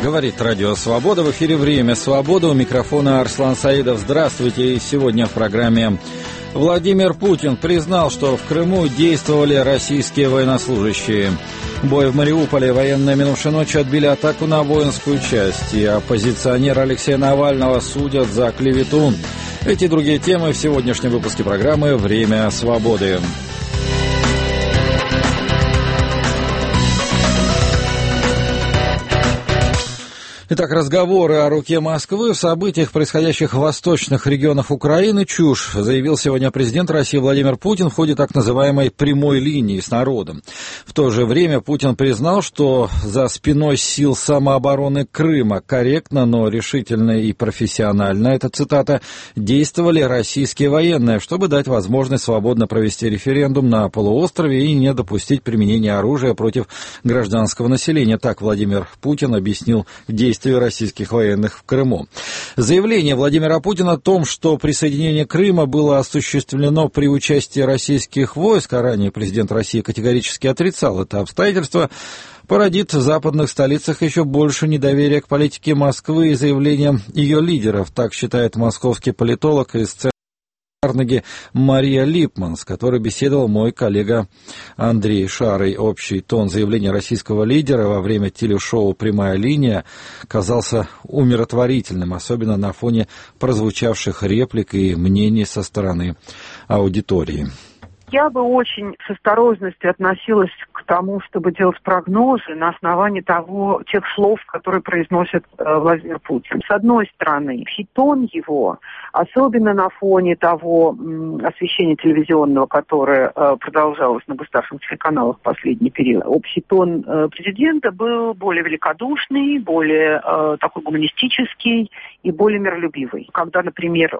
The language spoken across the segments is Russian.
Говорит Радио Свобода. В эфире «Время свободы». У микрофона Арслан Саидов. Здравствуйте. И сегодня в программе Владимир Путин признал, что в Крыму действовали российские военнослужащие. Бой в Мариуполе. Военные минувшей ночью отбили атаку на воинскую часть. И оппозиционера Алексея Навального судят за клевету. Эти и другие темы в сегодняшнем выпуске программы «Время свободы». Итак, разговоры о руке Москвы в событиях, происходящих в восточных регионах Украины, чушь, заявил сегодня президент России Владимир Путин в ходе так называемой прямой линии с народом. В то же время Путин признал, что за спиной сил самообороны Крыма корректно, но решительно и профессионально, это цитата, действовали российские военные, чтобы дать возможность свободно провести референдум на полуострове и не допустить применения оружия против гражданского населения. Так Владимир Путин объяснил действия российских военных в Крыму. Заявление Владимира Путина о том, что присоединение Крыма было осуществлено при участии российских войск, а ранее президент России категорически отрицал это обстоятельство, породит в западных столицах еще больше недоверия к политике Москвы и заявлениям ее лидеров, так считает московский политолог из Центра Карнеги Мария Липман, с которой беседовал мой коллега Андрей Шарый. Общий тон заявления российского лидера во время телешоу «Прямая линия» казался умиротворительным, особенно на фоне прозвучавших реплик и мнений со стороны аудитории. Я бы очень с осторожностью относилась к тому, чтобы делать прогнозы на основании тех слов, которые произносит Владимир Путин. С одной стороны, тон его, особенно на фоне того освещения телевизионного, которое продолжалось на государственных телеканалах в последний период, общий тон президента был более великодушный, более такой гуманистический и более миролюбивый. Когда, например,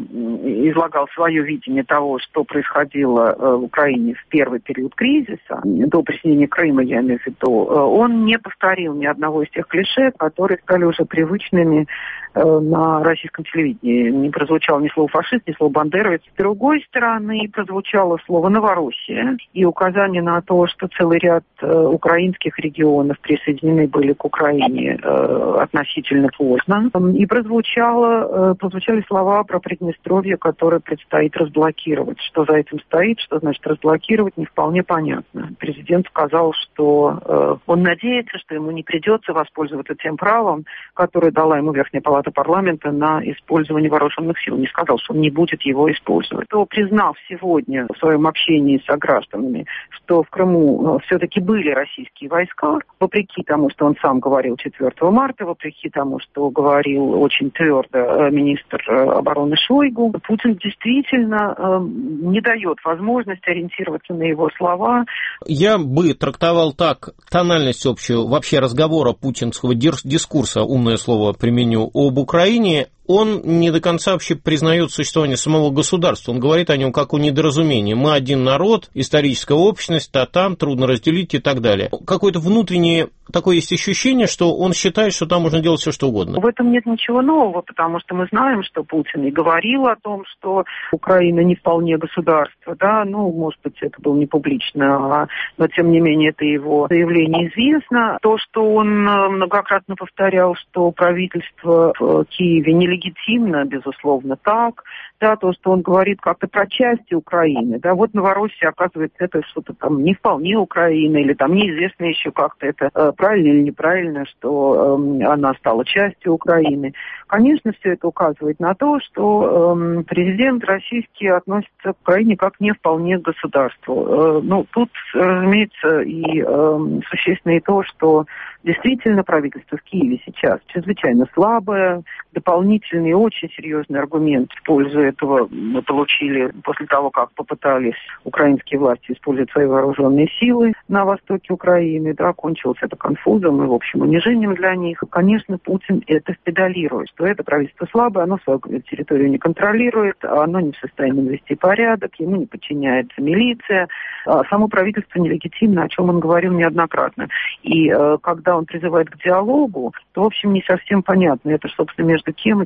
излагал свое видение того, что происходило в Украине в первый период кризиса, до присоединения Крыма, я имею в виду, он не повторил ни одного из тех клише, которые стали уже привычными на российском телевидении. Не прозвучало ни слово «фашист», ни слово «бандеровец». С другой стороны, прозвучало слово «Новороссия» и указание на то, что целый ряд украинских регионов присоединены были к Украине относительно поздно. И прозвучали слова про Приднестровье, которое предстоит разблокировать. Что за этим стоит, что значит разблокировать, не вполне понятно. Президент сказал, что он надеется, что ему не придется воспользоваться тем правом, которое дала ему Верхняя палата парламента на использование вооруженных сил. Не сказал, что он не будет его использовать. То, признав сегодня в своем общении с согражданами, что в Крыму все-таки были российские войска, вопреки тому, что он сам говорил 4 марта, вопреки тому, что говорил очень твердо министр обороны Шойгу, Путин действительно не дает возможности ориентироваться на его слова. Я бы трактовал так тональность общую вообще разговора путинского дискурса, умное слово применю, об Украине. Он не до конца вообще признает существование самого государства. Он говорит о нем как о недоразумении. Мы один народ, историческая общность, там трудно разделить и так далее. Какое-то внутреннее такое есть ощущение, что он считает, что там можно делать все, что угодно. В этом нет ничего нового, потому что мы знаем, что Путин и говорил о том, что Украина не вполне государство, да, может быть, это было не публично, но тем не менее это его заявление известно. То, что он многократно повторял, что правительство в Киеве нелегитимно, безусловно, так. Да, то, что он говорит как-то про части Украины. Да, вот Новороссия, оказывается, это что-то там не вполне Украина, или там неизвестно еще как-то это правильно или неправильно, что она стала частью Украины. Конечно, все это указывает на то, что президент российский относится к Украине как не вполне к государству. Тут, разумеется, и существенно и то, что действительно правительство в Киеве сейчас чрезвычайно слабое. Дополнительный очень серьезный аргумент в пользу этого мы получили после того, как попытались украинские власти использовать свои вооруженные силы на востоке Украины. Да, кончилось это конфузом и, в общем, унижением для них. И, конечно, Путин это педалирует, что это правительство слабое, оно свою территорию не контролирует, оно не в состоянии навести порядок, ему не подчиняется милиция. Само правительство нелегитимно, о чем он говорил неоднократно. И когда он призывает к диалогу, то, в общем, не совсем понятно, это, собственно, между кем и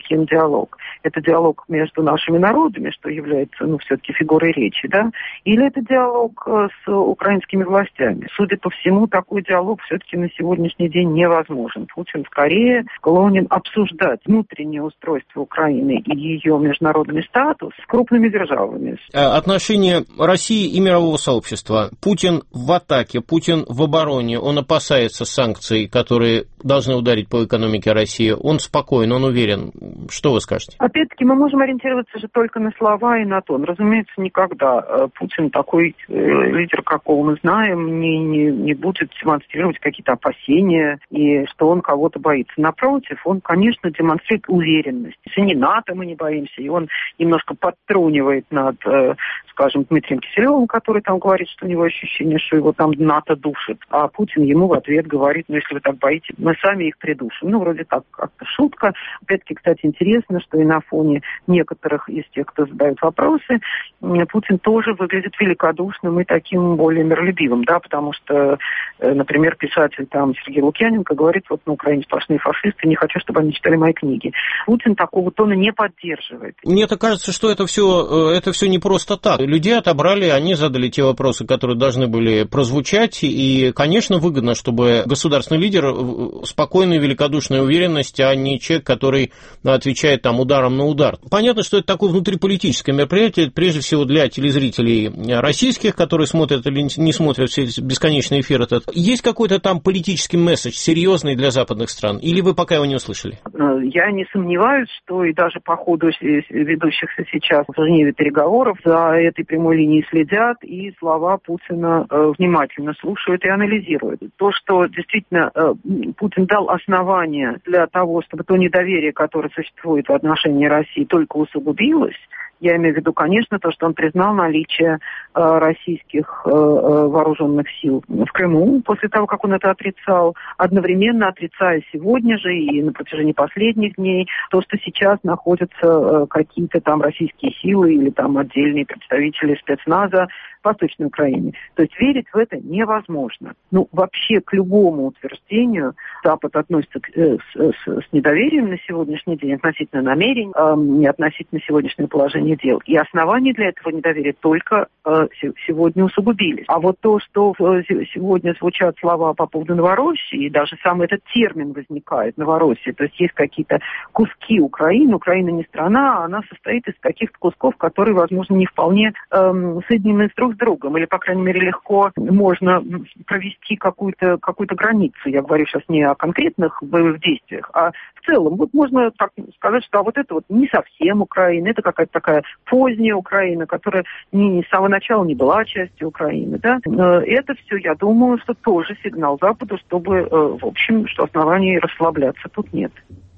кем диалог? Это диалог между нашими народами, что является, все-таки фигурой речи, да? Или это диалог с украинскими властями? Судя по всему, такой диалог все-таки на сегодняшний день невозможен. Путин скорее склонен обсуждать внутреннее устройство Украины и ее международный статус с крупными державами. Отношения России и мирового сообщества. Путин в атаке, Путин в обороне, он опасается санкций, которые должны ударить по экономике России. Он спокоен, он уверен. Что вы скажете? Опять-таки, мы можем ориентироваться же только на слова и на тон. Разумеется, никогда Путин, такой лидер, какого мы знаем, не будет демонстрировать какие-то опасения и что он кого-то боится. Напротив, он, конечно, демонстрирует уверенность. Если не НАТО мы не боимся, и он немножко подтрунивает над, скажем, Дмитрием Киселевым, который там говорит, что у него ощущение, что его там НАТО душит. А Путин ему в ответ говорит, если вы так боитесь, мы сами их придушим. Вроде так, как-то шутка. Опять-таки, кстати, интересно, что и на фоне некоторых из тех, кто задает вопросы, Путин тоже выглядит великодушным и таким более миролюбивым, да, потому что, например, писатель там Сергей Лукьяненко говорит, вот на Украине сплошные фашисты, не хочу, чтобы они читали мои книги. Путин такого тона не поддерживает. Мне-то кажется, что это все не просто так. Людей отобрали, они задали те вопросы, которые должны были прозвучать, и, конечно, выгодно, чтобы государственный лидер спокойной, великодушной уверенности, а не человек, который отвечает там ударом на удар. Понятно, что это такое внутриполитическое мероприятие, прежде всего для телезрителей российских, которые смотрят или не смотрят все бесконечный эфир этот. Есть какой-то там политический месседж, серьезный для западных стран? Или вы пока его не услышали? Я не сомневаюсь, что и даже по ходу ведущихся сейчас в Женеве переговоров за этой прямой линией следят и слова Путина внимательно слушают и анализируют. То, что действительно Путин дал основания для того, чтобы то недоверие, которое существует в отношении России, только усугубилось. Я имею в виду, конечно, то, что он признал наличие российских вооруженных сил в Крыму после того, как он это отрицал, одновременно отрицая сегодня же и на протяжении последних дней то, что сейчас находятся какие-то там российские силы или там отдельные представители спецназа в Восточной Украине. То есть верить в это невозможно. Вообще к любому утверждению Запад относится с недоверием на сегодняшний день относительно намерений и относительно сегодняшнего положения дел. И основания для этого недоверия только сегодня усугубились. А вот то, что сегодня звучат слова по поводу Новороссии, и даже сам этот термин возникает, Новороссия, то есть есть какие-то куски Украины. Украина не страна, а она состоит из каких-то кусков, которые, возможно, не вполне соединены друг с другом, или, по крайней мере, легко можно провести какую-то границу. Я говорю сейчас не о конкретных боевых действиях, а в целом. Вот можно так сказать, что вот это вот не совсем Украина, это какая-то такая поздняя Украина, которая с самого начала не была частью Украины. Да? Это все, я думаю, что тоже сигнал Западу, чтобы, в общем, что оснований расслабляться тут нет.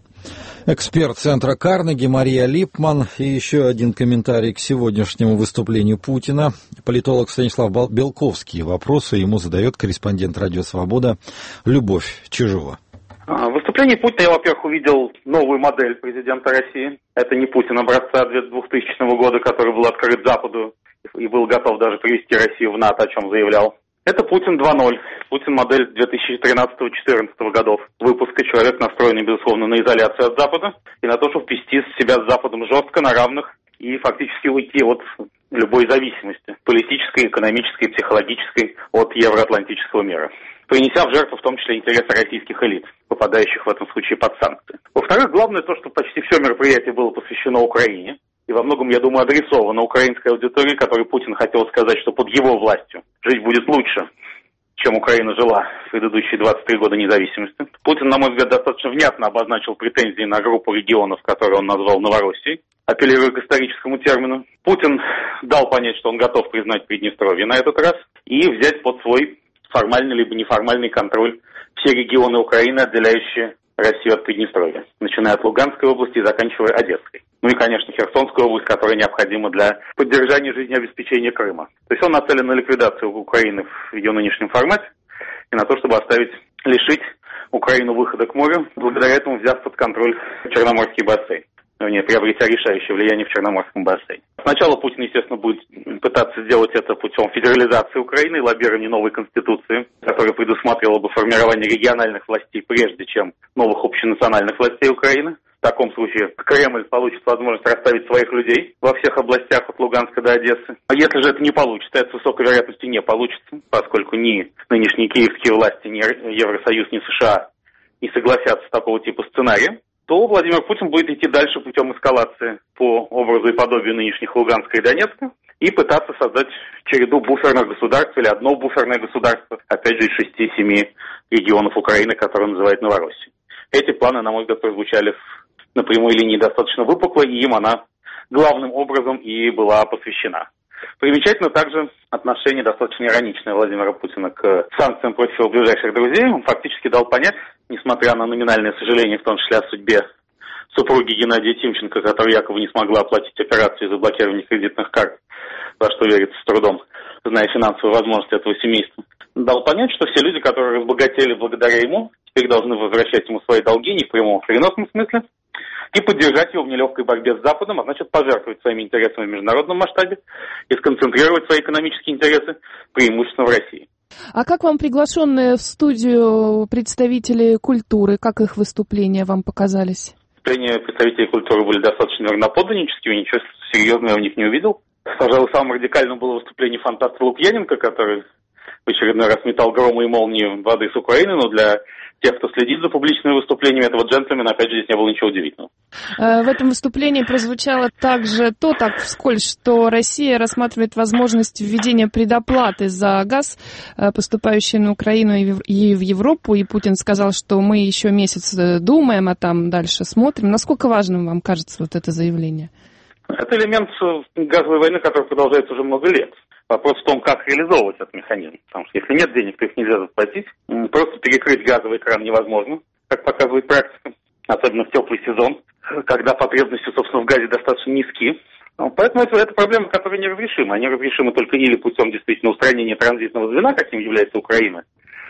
Эксперт Центра Карнеги Мария Липман. И еще один комментарий к сегодняшнему выступлению Путина. Политолог Станислав Белковский. Вопросы ему задает корреспондент «Радио Свобода» Любовь Чижова. В выступлении Путина я, во-первых, увидел новую модель президента России. Это не Путин образца 2000 года, который был открыт Западу и был готов даже привести Россию в НАТО, о чем заявлял. Это Путин 2.0, Путин модель 2013-2014 годов выпуска. Человек, настроенный, безусловно, на изоляцию от Запада и на то, чтобы вести себя с Западом жестко, на равных и фактически уйти от любой зависимости, политической, экономической, психологической, от евроатлантического мира, принеся в жертву в том числе интересы российских элит, попадающих в этом случае под санкции. Во-вторых, главное то, что почти все мероприятие было посвящено Украине. И во многом, я думаю, адресовано украинской аудитории, которой Путин хотел сказать, что под его властью жить будет лучше, чем Украина жила в предыдущие 23 года независимости. Путин, на мой взгляд, достаточно внятно обозначил претензии на группу регионов, которые он назвал Новороссией, апеллируя к историческому термину. Путин дал понять, что он готов признать Приднестровье на этот раз и взять под свой формальный либо неформальный контроль все регионы Украины, отделяющие Россию от Приднестровья, начиная от Луганской области и заканчивая Одесской. Ну и, конечно, Херсонская область, которая необходима для поддержания жизнеобеспечения Крыма. То есть он нацелен на ликвидацию Украины в ее нынешнем формате и на то, чтобы лишить Украину выхода к морю, благодаря этому взяв под контроль Черноморский бассейн, приобретя решающее влияние в Черноморском бассейне. Сначала Путин, естественно, будет пытаться сделать это путем федерализации Украины и лоббирования новой конституции, которая предусматривала бы формирование региональных властей прежде, чем новых общенациональных властей Украины. таком случае Кремль получит возможность расставить своих людей во всех областях от Луганска до Одессы. А если же это не получится, это с высокой вероятностью не получится, поскольку ни нынешние киевские власти, ни Евросоюз, ни США не согласятся с такого типа сценария, то Владимир Путин будет идти дальше путем эскалации по образу и подобию нынешних Луганска и Донецка и пытаться создать череду буферных государств или одно буферное государство, опять же, из 6-7 регионов Украины, которые он называет Новороссией. Эти планы, на мой взгляд, прозвучали на прямой линии достаточно выпукло, и им она главным образом и была посвящена. Примечательно также отношение достаточно ироничное Владимира Путина к санкциям против его ближайших друзей. Он фактически дал понять, несмотря на номинальное сожаление, в том числе о судьбе супруги Геннадия Тимченко, которая якобы не смогла оплатить операцию из-за блокирования кредитных карт, во что верится с трудом, зная финансовые возможности этого семейства, дал понять, что все люди, которые разбогатели благодаря ему, теперь должны возвращать ему свои долги не в прямом, а в переносном смысле, и поддержать его в нелегкой борьбе с Западом, а значит пожертвовать своими интересами в международном масштабе и сконцентрировать свои экономические интересы преимущественно в России. А как вам приглашенные в студию представители культуры, как их выступления вам показались? Выступления представителей культуры были достаточно верноподданническими, ничего серьезного я в них не увидел. Пожалуй, самым радикальным было выступление фантаста Лукьяненко, который в очередной раз метал громы и молнии в адрес Украины, но для тех, кто следит за публичными выступлениями этого джентльмена, опять же, здесь не было ничего удивительного. В этом выступлении прозвучало также так вскользь, что Россия рассматривает возможность введения предоплаты за газ, поступающий на Украину и в Европу, и Путин сказал, что мы еще месяц думаем, а там дальше смотрим. Насколько важным вам кажется вот это заявление? Это элемент газовой войны, который продолжается уже много лет. Вопрос в том, как реализовывать этот механизм. Потому что если нет денег, то их нельзя заплатить. Просто перекрыть газовый кран невозможно, как показывает практика. Особенно в теплый сезон, когда потребности, собственно, в газе достаточно низки. Поэтому это проблема, которая неразрешима. Они разрешимы только или путем действительно устранения транзитного звена, каким является Украина,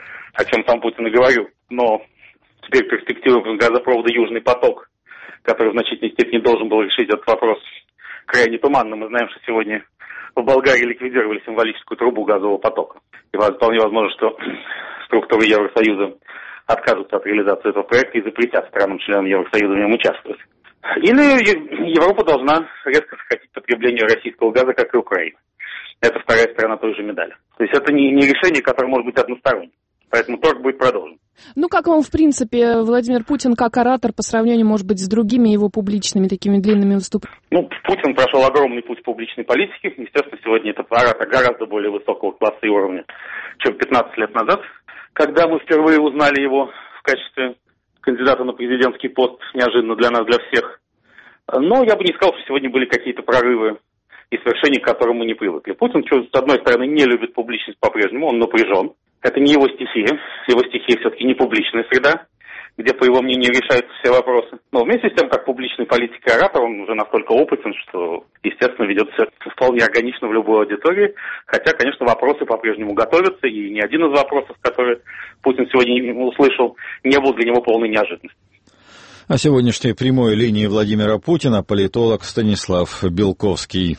о чем сам Путин и говорил. Но теперь перспектива газопровода «Южный поток», который в значительной степени должен был решить этот вопрос, крайне туманно. Мы знаем, что сегодня в Болгарии ликвидировали символическую трубу газового потока. И вполне возможно, что структуры Евросоюза откажутся от реализации этого проекта и запретят странам-членам Евросоюза в нем участвовать. Или Европа должна резко сократить потребление российского газа, как и Украина. Это вторая сторона той же медали. То есть это не решение, которое может быть односторонним. Поэтому торг будет продолжен. Как вам, в принципе, Владимир Путин как оратор по сравнению, может быть, с другими его публичными такими длинными выступлениями? Путин прошел огромный путь публичной политики. Естественно, сегодня это оратор гораздо более высокого класса и уровня, чем 15 лет назад, когда мы впервые узнали его в качестве кандидата на президентский пост, неожиданно для нас, для всех. Но я бы не сказал, что сегодня были какие-то прорывы и свершения, к которым мы не привыкли. Путин, с одной стороны, не любит публичность по-прежнему, он напряжен. Это не его стихия. Его стихия все-таки не публичная среда, где, по его мнению, решаются все вопросы. Но вместе с тем, как публичный политик и оратор, он уже настолько опытен, что, естественно, ведет себя вполне органично в любой аудитории. Хотя, конечно, вопросы по-прежнему готовятся, и ни один из вопросов, которые Путин сегодня услышал, не был для него полной неожиданностью. О сегодняшней прямой линии Владимира Путина политолог Станислав Белковский.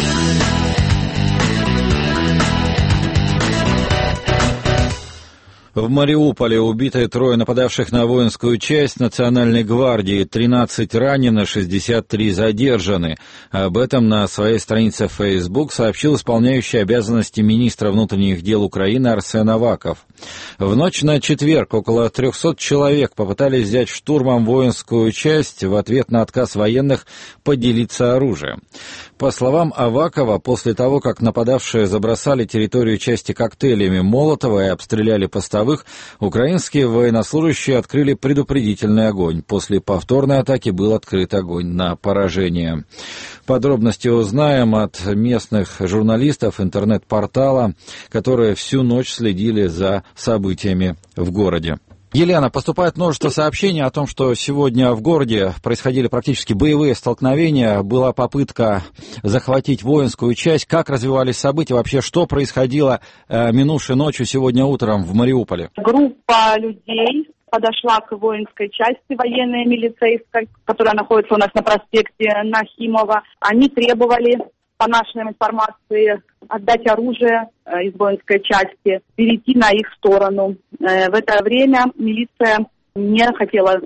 В Мариуполе убиты 3 нападавших на воинскую часть Национальной гвардии, 13 ранены, 63 задержаны. Об этом на своей странице в Facebook сообщил исполняющий обязанности министра внутренних дел Украины Арсен Аваков. В ночь на четверг около 300 человек попытались взять штурмом воинскую часть в ответ на отказ военных поделиться оружием. По словам Авакова, после того, как нападавшие забросали территорию части коктейлями Молотова и обстреляли постовых, украинские военнослужащие открыли предупредительный огонь. После повторной атаки был открыт огонь на поражение. Подробности узнаем от местных журналистов интернет-портала, которые всю ночь следили за событиями в городе. Елена, поступает множество сообщений о том, что сегодня в городе происходили практически боевые столкновения, была попытка захватить воинскую часть. Как развивались события, вообще что происходило минувшей ночью сегодня утром в Мариуполе? Группа людей подошла к воинской части, военной милицейской, которая находится у нас на проспекте Нахимова. Они требовали, по нашей информации, отдать оружие из воинской части, перейти на их сторону. В это время милиция не хотела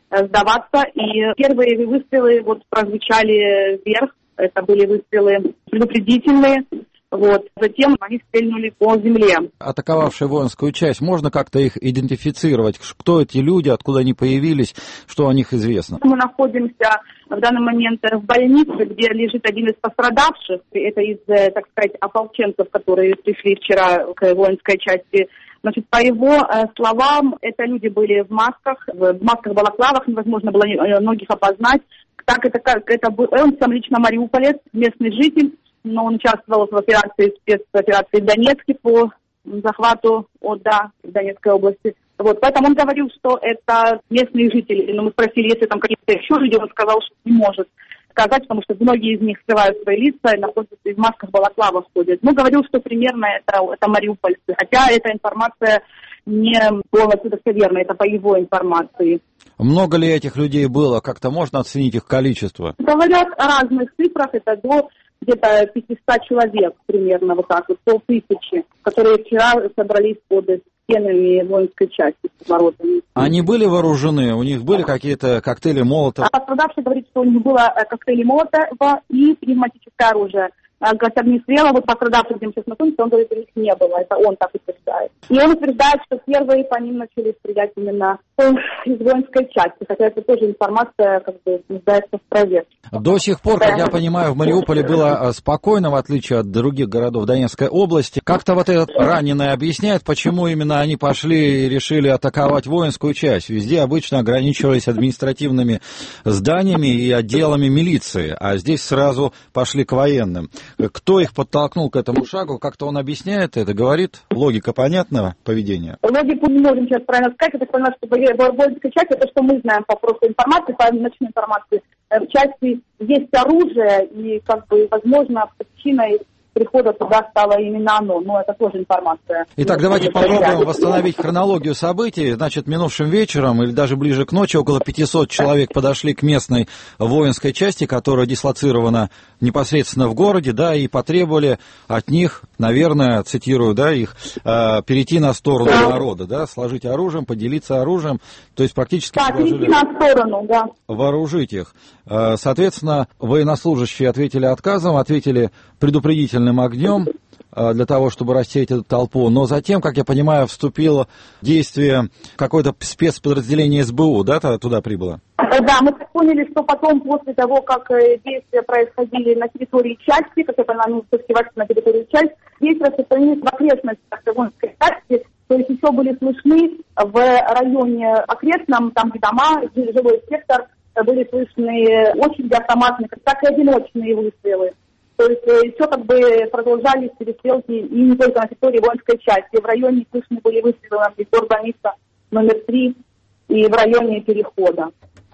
сдаваться. И первые выстрелы вот прозвучали вверх. Это были выстрелы предупредительные. Вот. Затем они стрельнули по земле. Атаковавшие воинскую часть, можно как-то их идентифицировать? Кто эти люди, откуда они появились, что о них известно? Мы находимся в данный момент в больнице, где лежит один из пострадавших. Это из, так сказать, ополченцев, которые пришли вчера к воинской части. Значит, по его словам, это люди были в масках балаклавах, невозможно было многих опознать. Так это был, он сам лично мариуполец, местный житель. Но он участвовал в спецоперации в Донецке по захвату ОДА в Донецкой области. Вот, поэтому он говорил, что это местные жители. Но мы спросили, если там какие-то еще люди, он сказал, что не может сказать, потому что многие из них скрывают свои лица и находятся в масках балаклавах ходят. Но говорил, что примерно это мариупольцы. Хотя эта информация не полностью достоверна, это по его информации. Много ли этих людей было? Как-то можно оценить их количество? Говорят о разных цифрах, это до где-то 500 человек примерно, вот так вот, 500, которые вчера собрались под стенами воинской части, с воротами. Они были вооружены? У них были какие-то коктейли Молотова? Пострадавший говорит, что у них было коктейли Молотова и пневматическое оружие. Огнестрела, вот пострадавший, где мы сейчас находимся, он говорит, у них не было, это он так утверждает. И он утверждает, что первые по ним начали стрелять именно из воинской части, хотя это тоже информация, как бы, нуждается в проверке. До сих пор, как я понимаю, в Мариуполе было спокойно, в отличие от других городов Донецкой области. Как-то вот этот раненый объясняет, почему именно они пошли и решили атаковать воинскую часть. Везде обычно ограничивались административными зданиями и отделами милиции, а здесь сразу пошли к военным. Кто их подтолкнул к этому шагу? Как-то он объясняет это, говорит? Логика понятного поведения? Логику не можем сейчас правильно сказать. Это понятно, что воинская часть, это что мы знаем по прошлой информации, по ночной информации. В части есть оружие, и, как бы, возможно, причиной прихода туда стало именно оно, но это тоже информация. Итак, давайте попробуем восстановить хронологию событий. Значит, минувшим вечером или даже ближе к ночи около 500 человек подошли к местной воинской части, которая дислоцирована непосредственно в городе, да, и потребовали от них, наверное, цитирую, да, их, перейти на сторону народа, да, сложить оружием, поделиться оружием, то есть практически перейти на сторону, да. Вооружить их. Соответственно, военнослужащие ответили отказом, ответили предупредительным огнем для того, чтобы рассеять эту толпу. Но затем, как я понимаю, вступило в действие какое-то спецподразделение СБУ, да, туда прибыло? Да, мы поняли, что потом, после того, как действия происходили на территории части, как это нам на территории части, действия распространились в окрестностях воинской части, то есть еще были слышны в районе окрестном, там где дома, жилой сектор, были слышны очереди автоматные, так и одиночные выстрелы. То есть еще как бы продолжались перестрелки и не только на территории воинской части. В районе слышны были выстрелы на коридор больница номер 3 и в районе перехода.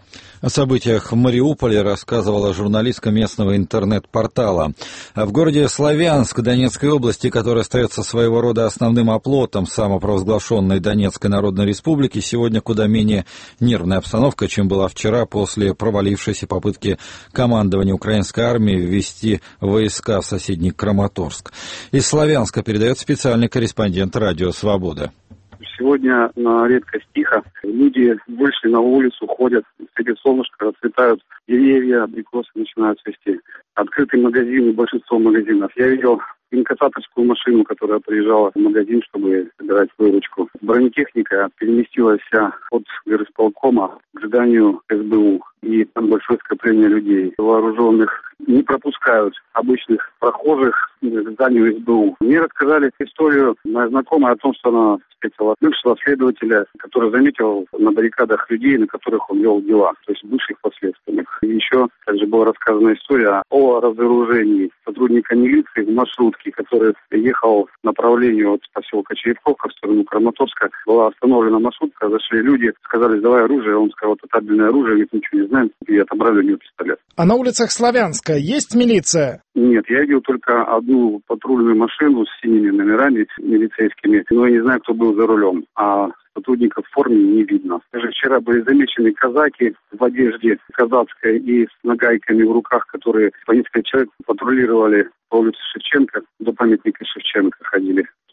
О событиях в Мариуполе рассказывала журналистка местного интернет-портала. В городе Славянск Донецкой области, который остается своего рода основным оплотом самопровозглашенной Донецкой Народной Республики, сегодня куда менее нервная обстановка, чем была вчера после провалившейся попытки командования украинской армии ввести войска в соседний Краматорск. Из Славянска передает специальный корреспондент «Радио Свобода». Сегодня на редкость тихо. Люди вышли на улицу, ходят, светит солнышко, расцветают деревья, абрикосы начинают цвести. Открытый магазин и большинство магазинов. Я видел инкассаторскую машину, которая приезжала в магазин, чтобы собирать выручку. Бронетехника переместилась вся от горисполкома к зданию СБУ. И там большое скопление людей. Вооруженных не пропускают обычных прохожих к зданию СБУ. Мне рассказали историю моя знакомая о том, что она встретила бывшего следователя, который заметил на баррикадах людей, на которых он вел дела, то есть бывших последственных. И еще также была рассказана история о разоружении сотрудника милиции в маршрутке, который ехал в направлении от поселка Черепковка в сторону Краматорска. Была остановлена маршрутка, зашли люди, сказали, сдавай оружие, он сказал, это табельное оружие, мы ничего не знаем, и отобрали у него пистолет. А на улицах Славянска есть милиция? Нет, я видел только одну патрульную машину с синими номерами милицейскими, но я не знаю, кто был за рулем, а сотрудников в форме не видно. Даже вчера были замечены казаки в одежде казацкой и с нагайками в руках, которые по несколько человек патрулировали по улице Шевченко, до памятника Шевченко ходили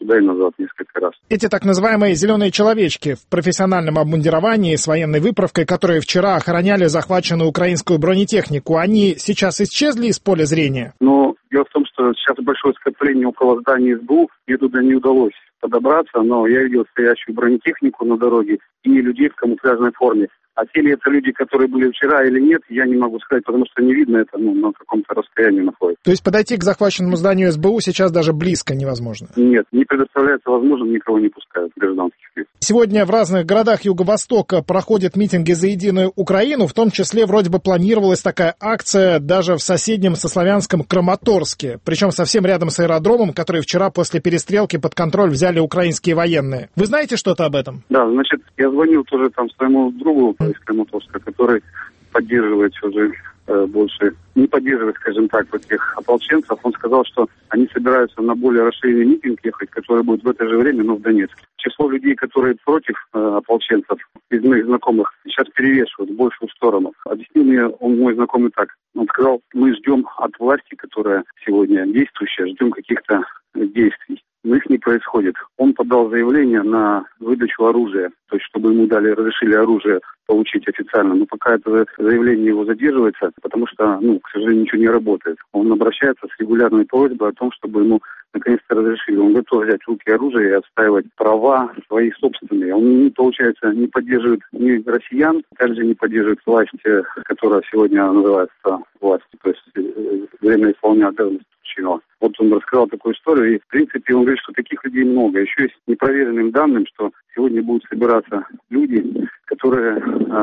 туда и назад несколько раз. Эти так называемые «зеленые человечки» в профессиональном обмундировании с военной выправкой, которые вчера охраняли захваченную украинскую бронетехнику, они сейчас исчезли из поля зрения? Но дело в том, что сейчас большое скопление около здания СБУ, мне туда не удалось подобраться, но я видел стоящую бронетехнику на дороге и людей в камуфляжной форме. А те ли это люди, которые были вчера или нет, я не могу сказать, потому что не видно это, на каком-то расстоянии находится. То есть подойти к захваченному зданию СБУ сейчас даже близко невозможно? Нет, не предоставляется возможным, никого не пускают, гражданских лиц. Сегодня в разных городах Юго-Востока проходят митинги за единую Украину, в том числе вроде бы планировалась такая акция даже в соседнем со Славянском Краматорске, причем совсем рядом с аэродромом, который вчера после перестрелки под контроль взяли украинские военные. Вы знаете что-то об этом? Да, значит, я звонил тоже там своему другу из Краматорска, который поддерживает уже больше, не поддерживает, скажем так, вот этих ополченцев. Он сказал, что они собираются на более расширенный митинг ехать, который будет в это же время, но в Донецке. Число людей, которые против ополченцев, из моих знакомых, сейчас перевешивают в большую сторону. Объяснил мне мой знакомый так. Он сказал, мы ждем от власти, которая сегодня действующая, ждем каких-то действий. Но их не происходит. Он подал заявление на выдачу оружия, то есть чтобы ему разрешили оружие получить официально. Но пока это заявление его задерживается, потому что, к сожалению, ничего не работает. Он обращается с регулярной просьбой о том, чтобы ему наконец-то разрешили. Он готов взять в руки оружие и отстаивать права свои собственные. Он, получается, не поддерживает ни россиян, также не поддерживает власть, которая сегодня называется властью, то есть время исполнения обязанностей. Вот он рассказал такую историю, и, в принципе, он говорит, что таких людей много. Еще есть непроверенным данным, что сегодня будут собираться люди, которые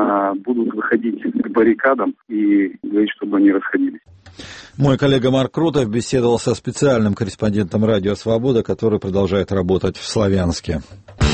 будут выходить к баррикадам и говорить, чтобы они расходились. Мой коллега Марк Крутов беседовал со специальным корреспондентом «Радио Свобода», который продолжает работать в Славянске.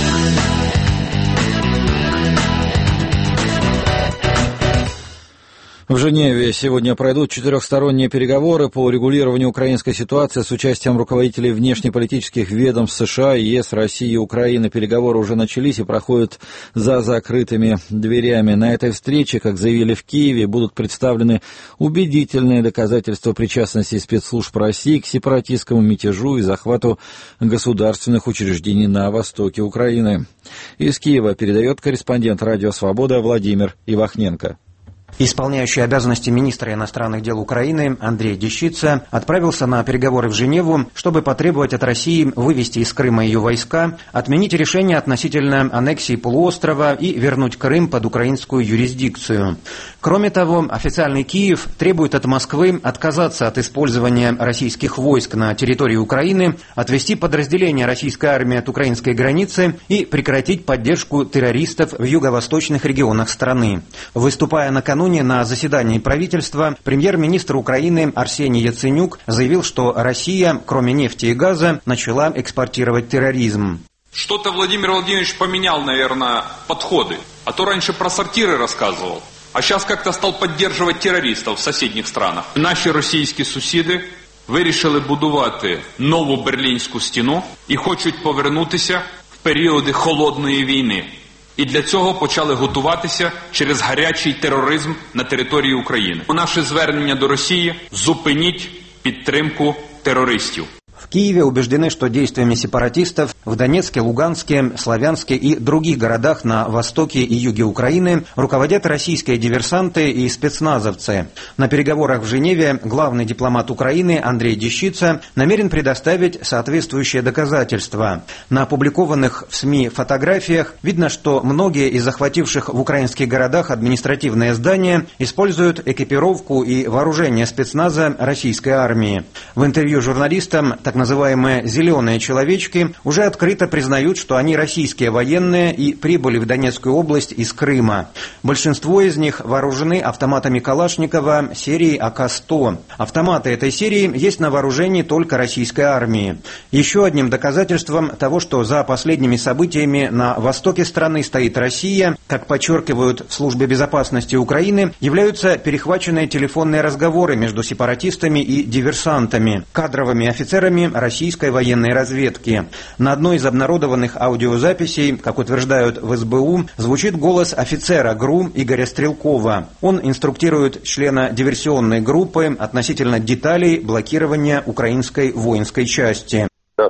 В Женеве сегодня пройдут четырехсторонние переговоры по урегулированию украинской ситуации с участием руководителей внешнеполитических ведомств США, ЕС, России и Украины. Переговоры уже начались и проходят за закрытыми дверями. На этой встрече, как заявили в Киеве, будут представлены убедительные доказательства причастности спецслужб России к сепаратистскому мятежу и захвату государственных учреждений на востоке Украины. Из Киева передает корреспондент «Радио Свобода» Владимир Ивахненко. Исполняющий обязанности министра иностранных дел Украины Андрей Дещица отправился на переговоры в Женеву, чтобы потребовать от России вывести из Крыма ее войска, отменить решение относительно аннексии полуострова и вернуть Крым под украинскую юрисдикцию. Кроме того, официальный Киев требует от Москвы отказаться от использования российских войск на территории Украины, отвести подразделения российской армии от украинской границы и прекратить поддержку террористов в юго-восточных регионах страны. Выступая накануне на заседании правительства, премьер-министр Украины Арсений Яценюк заявил, что Россия, кроме нефти и газа, начала экспортировать терроризм. Что-то Владимир Владимирович поменял, наверное, подходы. А то раньше про сортиры рассказывал, а сейчас как-то стал поддерживать террористов в соседних странах. Наші російські сусіди вирішили будувати нову Берлінську стіну і хочуть повернутися в періоди холодної війни. І для цього почали готуватися через гарячий тероризм на території України. Наше звернення до Росії – зупиніть підтримку терористів. В Киеве убеждены, что действиями сепаратистов в Донецке, Луганске, Славянске и других городах на востоке и юге Украины руководят российские диверсанты и спецназовцы. На переговорах в Женеве главный дипломат Украины Андрей Дещица намерен предоставить соответствующие доказательства. На опубликованных в СМИ фотографиях видно, что многие из захвативших в украинских городах административные здания используют экипировку и вооружение спецназа российской армии. В интервью журналистам так называемые «зеленые человечки» уже открыто признают, что они российские военные и прибыли в Донецкую область из Крыма. Большинство из них вооружены автоматами Калашникова серии АК-100. Автоматы этой серии есть на вооружении только российской армии. Еще одним доказательством того, что за последними событиями на востоке страны стоит Россия, как подчеркивают в Службе безопасности Украины, являются перехваченные телефонные разговоры между сепаратистами и диверсантами, кадровыми офицерами российской военной разведки. На одной из обнародованных аудиозаписей, как утверждают в СБУ, звучит голос офицера ГРУ Игоря Стрелкова. Он инструктирует члена диверсионной группы относительно деталей блокирования украинской воинской части. Нас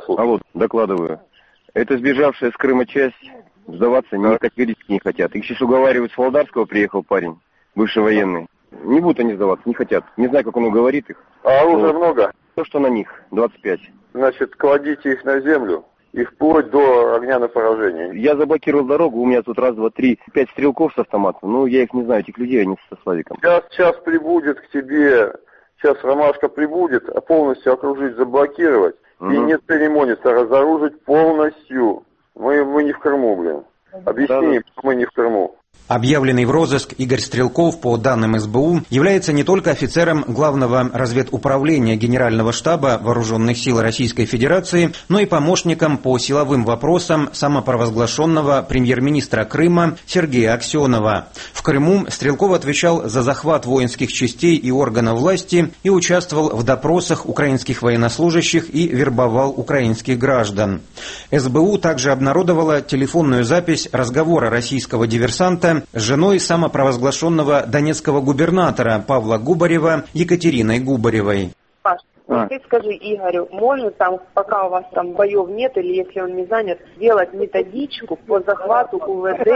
слушаю. Алло, докладываю. Это сбежавшая с Крыма часть, сдаваться категорически не хотят. Их сейчас уговаривают, с Володарского приехал парень, бывший военный. Не будут они сдаваться, не хотят. Не знаю, как он уговорит их. А оружия много? То, что на них, 25. Значит, кладите их на землю и вплоть до огня на поражение. Я заблокировал дорогу, у меня тут раз, два, три, 5 стрелков с автоматом. Ну, я их не знаю, этих людей, они со Славиком. Сейчас прибудет к тебе, сейчас Ромашка прибудет, а полностью окружить, заблокировать. И не церемониться, разоружить полностью. Мы не в Крыму, блин. Объясни, мы не в Крыму. Объявленный в розыск Игорь Стрелков, по данным СБУ, является не только офицером Главного разведуправления Генерального штаба Вооруженных сил Российской Федерации, но и помощником по силовым вопросам самопровозглашенного премьер-министра Крыма Сергея Аксенова. В Крыму Стрелков отвечал за захват воинских частей и органов власти и участвовал в допросах украинских военнослужащих и вербовал украинских граждан. СБУ также обнародовала телефонную запись разговора российского диверсанта с женой самопровозглашенного донецкого губернатора Павла Губарева Екатериной Губаревой. Паш, ты скажи Игорю, можно там, пока у вас там боев нет, или если он не занят, сделать методичку по захвату УВД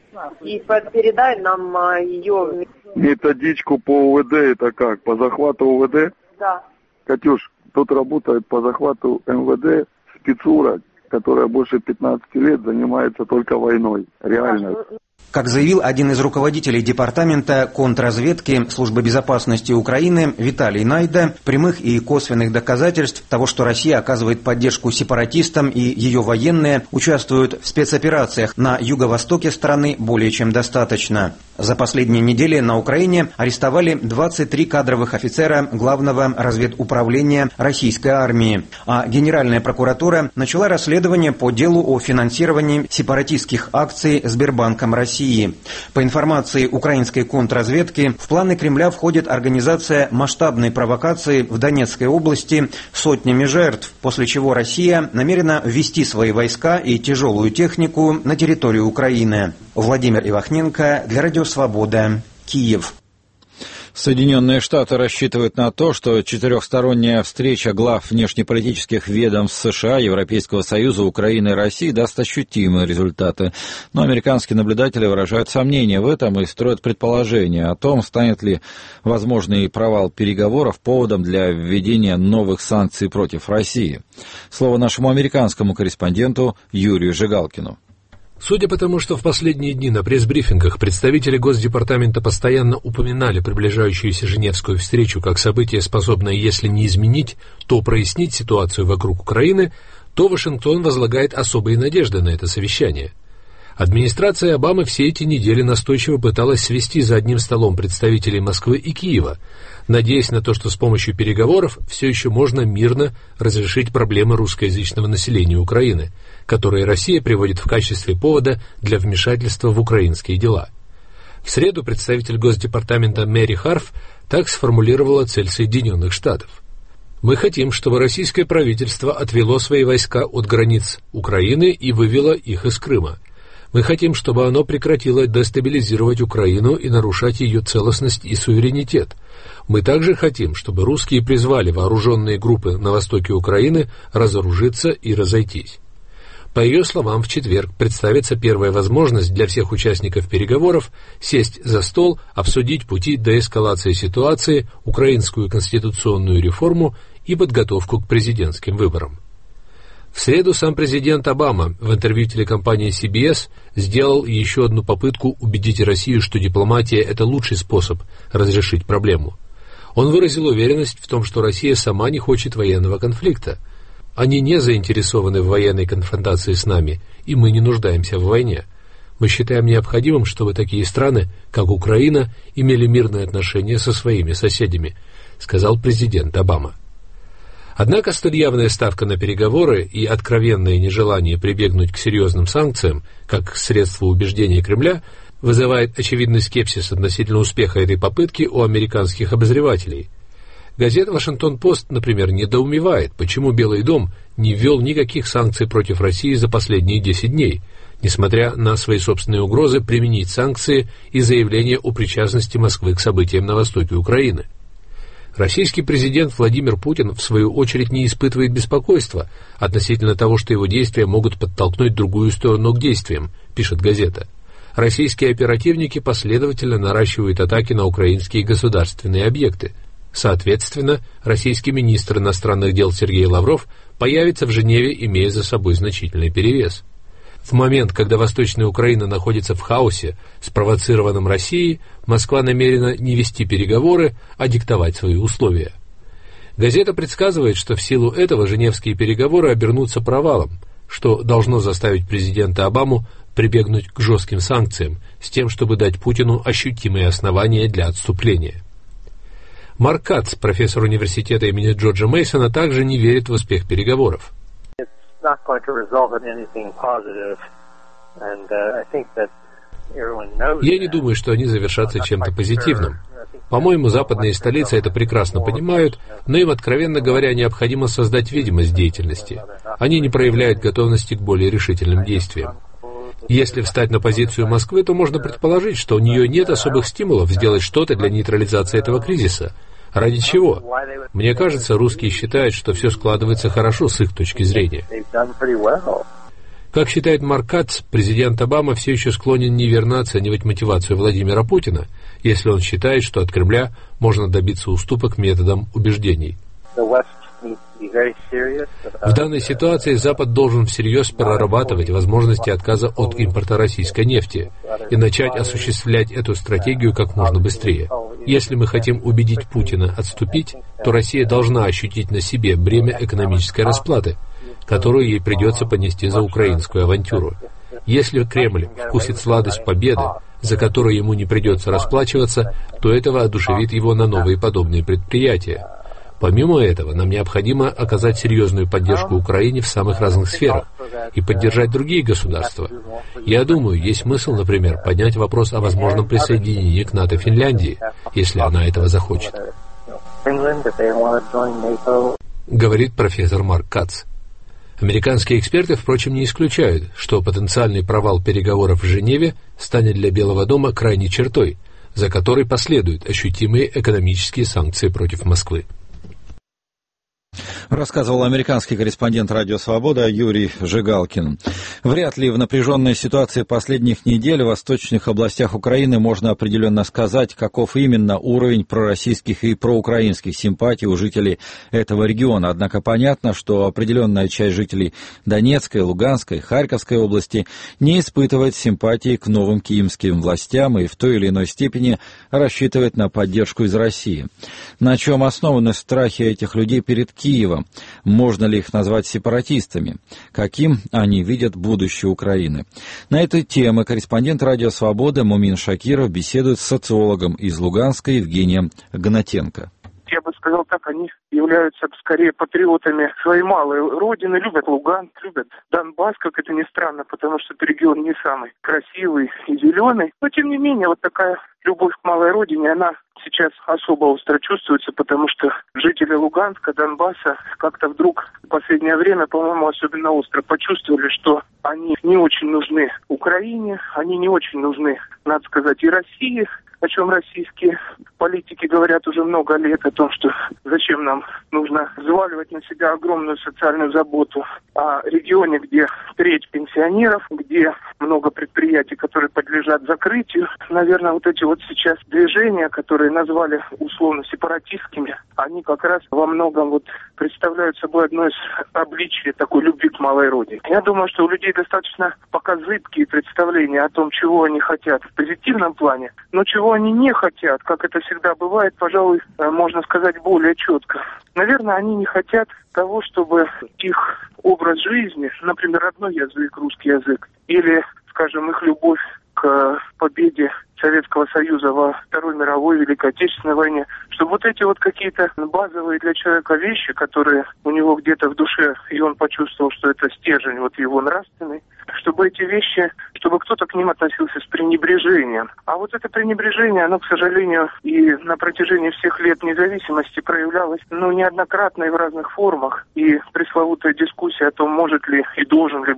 и передай нам ее... Методичку по УВД это как? По захвату УВД? Да. Катюш, тут работает по захвату МВД спецура, которая больше 15 лет занимается только войной. Реально. Как заявил один из руководителей департамента контрразведки Службы безопасности Украины Виталий Найда, прямых и косвенных доказательств того, что Россия оказывает поддержку сепаратистам и ее военные участвуют в спецоперациях на юго-востоке страны, более чем достаточно. За последние недели на Украине арестовали 23 кадровых офицера Главного разведуправления российской армии, а Генеральная прокуратура начала расследование по делу о финансировании сепаратистских акций Сбербанком России. По информации украинской контрразведки, в планы Кремля входит организация масштабной провокации в Донецкой области с сотнями жертв, после чего Россия намерена ввести свои войска и тяжелую технику на территорию Украины. Владимир Ивахненко для Радио Свобода, Киев. Соединенные Штаты рассчитывают на то, что четырехсторонняя встреча глав внешнеполитических ведомств США, Европейского Союза, Украины и России даст ощутимые результаты. Но американские наблюдатели выражают сомнения в этом и строят предположения о том, станет ли возможный провал переговоров поводом для введения новых санкций против России. Слово нашему американскому корреспонденту Юрию Жигалкину. Судя по тому, что в последние дни на пресс-брифингах представители Госдепартамента постоянно упоминали приближающуюся Женевскую встречу как событие, способное, если не изменить, то прояснить ситуацию вокруг Украины, то Вашингтон возлагает особые надежды на это совещание. Администрация Обамы все эти недели настойчиво пыталась свести за одним столом представителей Москвы и Киева, надеясь на то, что с помощью переговоров все еще можно мирно разрешить проблемы русскоязычного населения Украины, которые Россия приводит в качестве повода для вмешательства в украинские дела. В среду представитель Госдепартамента Мэри Харф так сформулировала цель Соединенных Штатов. «Мы хотим, чтобы российское правительство отвело свои войска от границ Украины и вывело их из Крыма. Мы хотим, чтобы оно прекратило дестабилизировать Украину и нарушать ее целостность и суверенитет. Мы также хотим, чтобы русские призвали вооруженные группы на востоке Украины разоружиться и разойтись». По ее словам, в четверг представится первая возможность для всех участников переговоров сесть за стол, обсудить пути деэскалации ситуации, украинскую конституционную реформу и подготовку к президентским выборам. В среду сам президент Обама в интервью телекомпании CBS сделал еще одну попытку убедить Россию, что дипломатия – это лучший способ разрешить проблему. Он выразил уверенность в том, что Россия сама не хочет военного конфликта. Они не заинтересованы в военной конфронтации с нами, и мы не нуждаемся в войне. Мы считаем необходимым, чтобы такие страны, как Украина, имели мирные отношения со своими соседями, сказал президент Обама. Однако столь явная ставка на переговоры и откровенное нежелание прибегнуть к серьезным санкциям, как средство убеждения Кремля, вызывает очевидный скепсис относительно успеха этой попытки у американских обозревателей. Газета «Вашингтон-Пост», например, недоумевает, почему Белый дом не ввел никаких санкций против России за последние 10 дней, несмотря на свои собственные угрозы применить санкции и заявления о причастности Москвы к событиям на востоке Украины. Российский президент Владимир Путин, в свою очередь, не испытывает беспокойства относительно того, что его действия могут подтолкнуть другую сторону к действиям, пишет газета. Российские оперативники последовательно наращивают атаки на украинские государственные объекты. Соответственно, российский министр иностранных дел Сергей Лавров появится в Женеве, имея за собой значительный перевес. В момент, когда Восточная Украина находится в хаосе, спровоцированном Россией, Москва намерена не вести переговоры, а диктовать свои условия. Газета предсказывает, что в силу этого женевские переговоры обернутся провалом, что должно заставить президента Обаму прибегнуть к жестким санкциям с тем, чтобы дать Путину ощутимые основания для отступления. Марк Кац, профессор университета имени Джорджа Мейсона, также не верит в успех переговоров. Я не думаю, что они завершатся чем-то позитивным. По-моему, западные столицы это прекрасно понимают, но им, откровенно говоря, необходимо создать видимость деятельности. Они не проявляют готовности к более решительным действиям. Если встать на позицию Москвы, то можно предположить, что у нее нет особых стимулов сделать что-то для нейтрализации этого кризиса. Ради чего? Мне кажется, русские считают, что все складывается хорошо с их точки зрения. Как считает Марк Кац, президент Обама все еще склонен неверно оценивать мотивацию Владимира Путина, если он считает, что от Кремля можно добиться уступок методом убеждений. В данной ситуации Запад должен всерьез прорабатывать возможности отказа от импорта российской нефти и начать осуществлять эту стратегию как можно быстрее. Если мы хотим убедить Путина отступить, то Россия должна ощутить на себе бремя экономической расплаты, которую ей придется понести за украинскую авантюру. Если Кремль вкусит сладость победы, за которую ему не придется расплачиваться, то это воодушевит его на новые подобные предприятия. Помимо этого, нам необходимо оказать серьезную поддержку Украине в самых разных сферах и поддержать другие государства. Я думаю, есть смысл, например, поднять вопрос о возможном присоединении к НАТО Финляндии, если она этого захочет. Говорит профессор Марк Кац. Американские эксперты, впрочем, не исключают, что потенциальный провал переговоров в Женеве станет для Белого дома крайней чертой, за которой последуют ощутимые экономические санкции против Москвы. Рассказывал американский корреспондент «Радио Свобода» Юрий Жигалкин. Вряд ли в напряженной ситуации последних недель в восточных областях Украины можно определенно сказать, каков именно уровень пророссийских и проукраинских симпатий у жителей этого региона. Однако понятно, что определенная часть жителей Донецкой, Луганской, Харьковской области не испытывает симпатии к новым киевским властям и в той или иной степени рассчитывает на поддержку из России. На чем основаны страхи этих людей перед Киевом? Можно ли их назвать сепаратистами? Каким они видят будущее Украины? На эту тему корреспондент «Радио Свобода» Мумин Шакиров беседует с социологом из Луганска Евгением Гнатенко. Я бы сказал так, они являются скорее патриотами своей малой родины, любят Луганск, любят Донбасс, как это ни странно, потому что это регион не самый красивый и зеленый. Но, тем не менее, вот такая любовь к малой родине, она сейчас особо остро чувствуется, потому что жители Луганска, Донбасса как-то вдруг в последнее время, по-моему, особенно остро почувствовали, что они не очень нужны Украине, они не очень нужны, надо сказать, и России, о чем российские политики говорят уже много лет, о том, что зачем нам нужно взваливать на себя огромную социальную заботу о регионе, где треть пенсионеров, где много предприятий, которые подлежат закрытию. Наверное, вот эти вот сейчас движения, которые назвали условно сепаратистскими, они как раз во многом вот представляют собой одно из обличий такой любви к малой родине. Я думаю, что у людей достаточно пока зыбкие представления о том, чего они хотят в позитивном плане, но чего они не хотят, как это всегда бывает, пожалуй, можно сказать более четко. Наверное, они не хотят того, чтобы их образ жизни, например, родной язык, русский язык, или, скажем, их любовь к победе Советского Союза во Второй мировой, Великой Отечественной войне, чтобы вот эти вот какие-то базовые для человека вещи, которые у него где-то в душе, и он почувствовал, что это стержень вот его нравственный, чтобы эти вещи, чтобы кто-то к ним относился с пренебрежением. А вот это пренебрежение, оно, к сожалению, и на протяжении всех лет независимости проявлялось, неоднократно и в разных формах. И пресловутая дискуссия о том, может ли и должен ли быть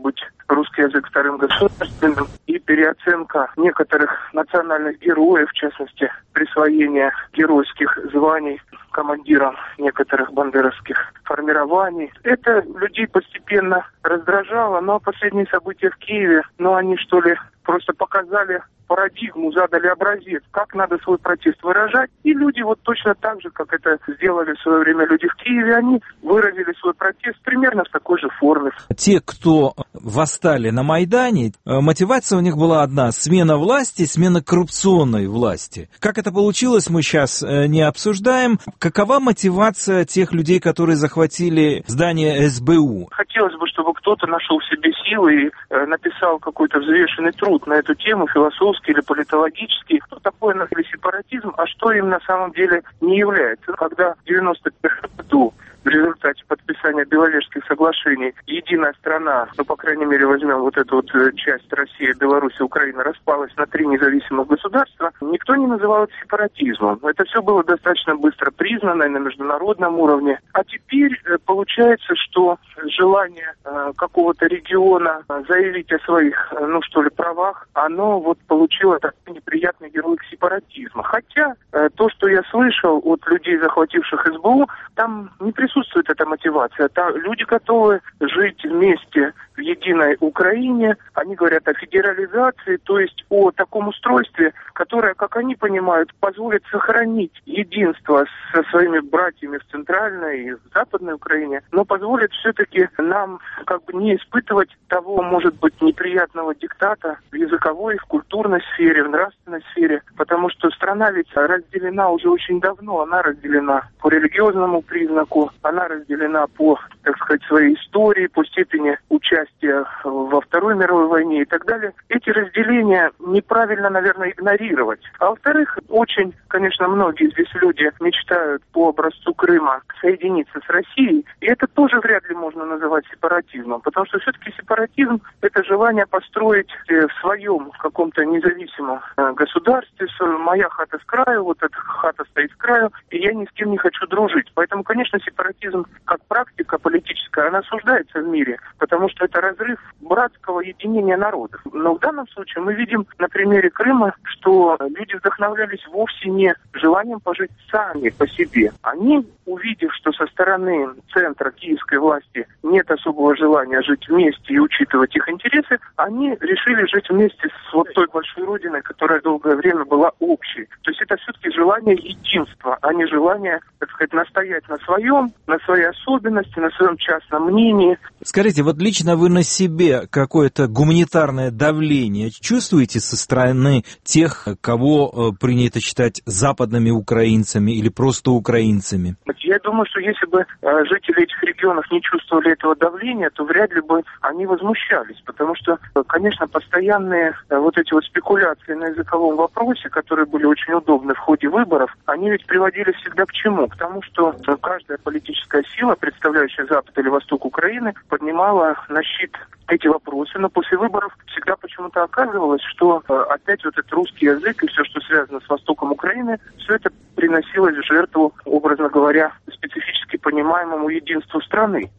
русский язык вторым государственным, и переоценка некоторых национальных героев, в частности, присвоение геройских званий командирам некоторых бандеровских формирований. Это людей постепенно раздражало, но последние события в Киеве, они что ли просто показали парадигму, задали образец, как надо свой протест выражать. И люди вот точно так же, как это сделали в свое время люди в Киеве, они выразили свой протест примерно в такой же форме. Те, кто восстали на Майдане, мотивация у них была одна: смена власти, смена коррупционной власти. Как это получилось, мы сейчас не обсуждаем. Какова мотивация тех людей, которые захватили здание СБУ? Хотелось бы, чтобы кто-то нашел в себе силы и написал какой-то взвешенный труд на эту тему, философский или политологический, что такое сепаратизм, а что им на самом деле не является. Когда в 1991 году в результате подписания Беловежских соглашений единая страна, по крайней мере, возьмем вот эту вот часть России, Беларусь, Украина, распалась на 3 независимых государства, никто не называл это сепаратизмом. Это все было достаточно быстро признано и на международном уровне. А теперь получается, что желание какого-то региона заявить о своих, правах, оно вот получило такой неприятный ярлык сепаратизма. Хотя то, что я слышал от людей, захвативших СБУ, там не присутствует эта мотивация. Там люди готовы жить вместе в единой Украине. Они говорят о федерализации, то есть о таком устройстве, которое, как они понимают, позволит сохранить единство со своими братьями в Центральной и в Западной Украине, но позволит все-таки нам не испытывать того, может быть, неприятного диктата в языковой, в культурной сфере, в нравственной сфере, потому что страна ведь разделена уже очень давно. Она разделена по религиозному признаку, она разделена по, своей истории, по степени участия во Второй мировой войне и так далее. Эти разделения неправильно, наверное, игнорировать. А во-вторых, очень, конечно, многие здесь люди мечтают по образцу Крыма соединиться с Россией, и это тоже вряд ли можно называть сепаратизмом, потому что все-таки сепаратизм – это желание построить в своем каком-то независимом государстве. Моя хата с краю, вот эта хата стоит с краю, и я ни с кем не хочу дружить. Поэтому, конечно, сепаратизм как практика политическая, она осуждается в мире, потому что это разрыв братского единения народов. Но в данном случае мы видим на примере Крыма, что люди вдохновлялись вовсе не желанием пожить сами по себе. Они, увидев, что со стороны центра киевской власти нет особого желания жить вместе и учитывать их интересы, они решили жить вместе с вот той большой родиной, которая долгое время была общей. То есть это все-таки желание единства, а не желание, настоять на своем, на своей особенности, на своем частном мнении. Скажите, вот лично вы на себе какое-то гуманитарное давление чувствуете со стороны тех, кого принято считать западными украинцами или просто украинцами? Я думаю, что если бы жители этих регионов не чувствовали этого давления, то вряд ли бы они возмущались, потому что, конечно, постоянные вот эти вот спекуляции на языковом вопросе, которые были очень удобны в ходе выборов, они ведь приводили всегда к чему? К тому, что каждая политическая сила, представляющая Запад или Восток Украины, поднимала на щит эти вопросы, но после выборов всегда почему-то оказывалось, что опять вот этот русский язык и все, что связано с Востоком Украины, все это приносилось в жертву, образно говоря, специфически понимаемому единству страны.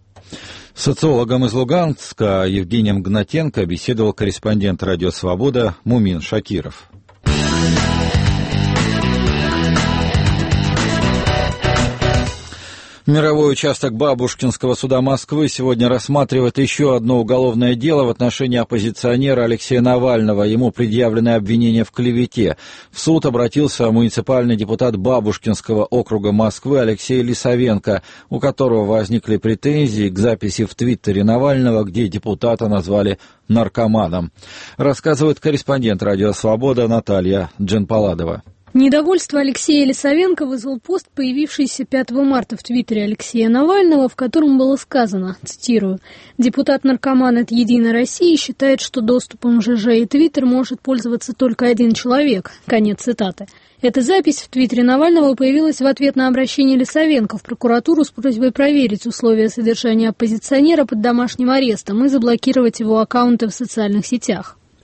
С социологом из Луганска Евгением Гнатенко беседовал корреспондент «Радио Свобода» Мумин Шакиров. Мировой участок Бабушкинского суда Москвы сегодня рассматривает еще одно уголовное дело в отношении оппозиционера Алексея Навального. Ему предъявлены обвинения в клевете. В суд обратился муниципальный депутат Бабушкинского округа Москвы Алексей Лисовенко, у которого возникли претензии к записи в Твиттере Навального, где депутата назвали наркоманом. Рассказывает корреспондент «Радио Свобода» Наталья Джанпаладова. Недовольство Алексея Лисовенко вызвал пост, появившийся 5 марта в Твиттере Алексея Навального, в котором было сказано, цитирую, «Депутат-наркоман от «Единой России» считает, что доступом ЖЖ и Твиттер может пользоваться только один человек». Конец цитаты. Эта запись в Твиттере Навального появилась в ответ на обращение Лисовенко в прокуратуру с просьбой проверить условия содержания оппозиционера под домашним арестом и заблокировать его аккаунты в социальных сетях.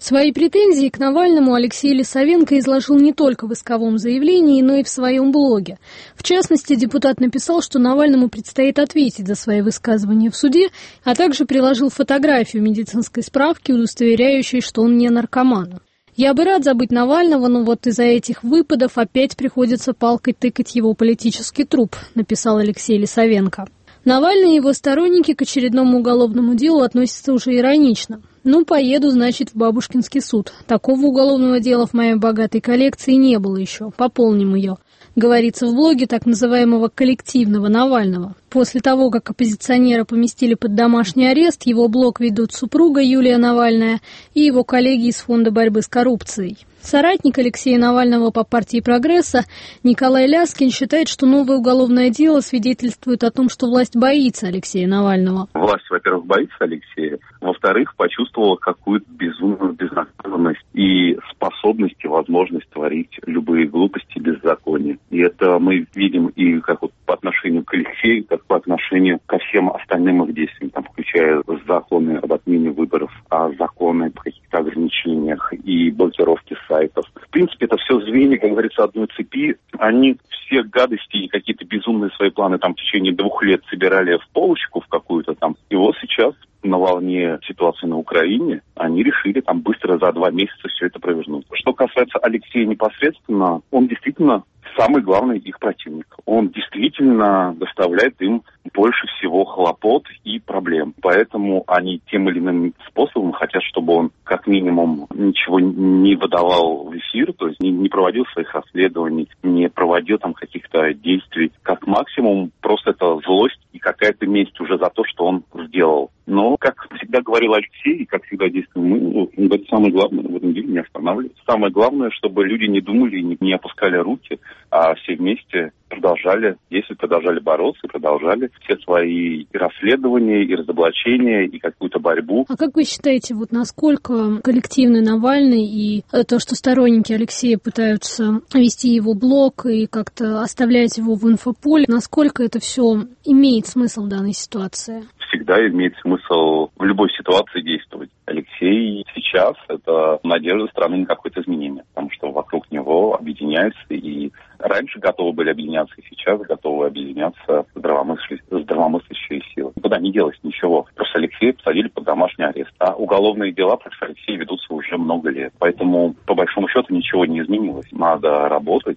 Свои претензии к Навальному Алексей Лисавенко изложил не только в исковом заявлении, но и в своем блоге. В частности, депутат написал, что Навальному предстоит ответить за свои высказывания в суде, а также приложил фотографию медицинской справки, удостоверяющей, что он не наркоман. «Я бы рад забыть Навального, но вот из-за этих выпадов опять приходится палкой тыкать его политический труп», написал Алексей Лисавенко. Навальный и его сторонники к очередному уголовному делу относятся уже иронично. «Ну, поеду, значит, в Бабушкинский суд. Такого уголовного дела в моей богатой коллекции не было еще. Пополним ее», говорится в блоге так называемого коллективного Навального. После того, как оппозиционера поместили под домашний арест, его блог ведут супруга Юлия Навальная и его коллеги из Фонда борьбы с коррупцией. Соратник Алексея Навального по партии «Прогресса» Николай Ляскин считает, что новое уголовное дело свидетельствует о том, что власть боится Алексея Навального. Власть, во-первых, боится Алексея, во-вторых, почувствовала какую-то безумную безнаказанность и способность и возможность творить любые глупости и беззакония. И это мы видим и как вот по отношению к Алексею, так по отношению ко всем остальным их действиям, там, включая законы об отмене выборов, законы о каких-то ограничениях и блокировке сайтов. В принципе, это все звенья, как говорится, одной цепи. Они все гадости и какие-то безумные свои планы там в течение 2 лет собирали в полочку в какую-то там. И вот сейчас на волне ситуации на Украине они решили там быстро за 2 месяца все это провернуть. Что касается Алексея непосредственно, он действительно самый главный их противник. Он действительно доставляет им больше всего хлопот и проблем. Поэтому они тем или иным способом хотят, чтобы он как минимум ничего не выдавал в эфир, то есть не проводил своих расследований, не проводил там каких-то действий. Как максимум просто это злость и какая-то месть уже за то, что он сделал. Но, как всегда говорил Алексей, и как всегда действуем мы, это самое главное в этом деле не останавливаться. Самое главное, чтобы люди не думали и не опускали руки, а все вместе продолжали действовать, продолжали бороться и продолжали все свои расследования, и разоблачения, и какую-то борьбу. А как вы считаете, вот насколько коллективный Навальный и то, что сторонники Алексея пытаются вести его блог и как-то оставлять его в инфополе, насколько это все имеет смысл в данной ситуации? Всегда имеет смысл в любой ситуации действовать. Алексей сейчас — это надежда страны на какое-то изменение, потому что вокруг него объединяются, и раньше готовы были объединяться, и сейчас готовы объединяться здравомыслящие силы. Никуда не делось ничего. Просто Алексея посадили под домашний арест. А уголовные дела против Алексея ведутся уже много лет. Поэтому, по большому счету, ничего не изменилось. Надо работать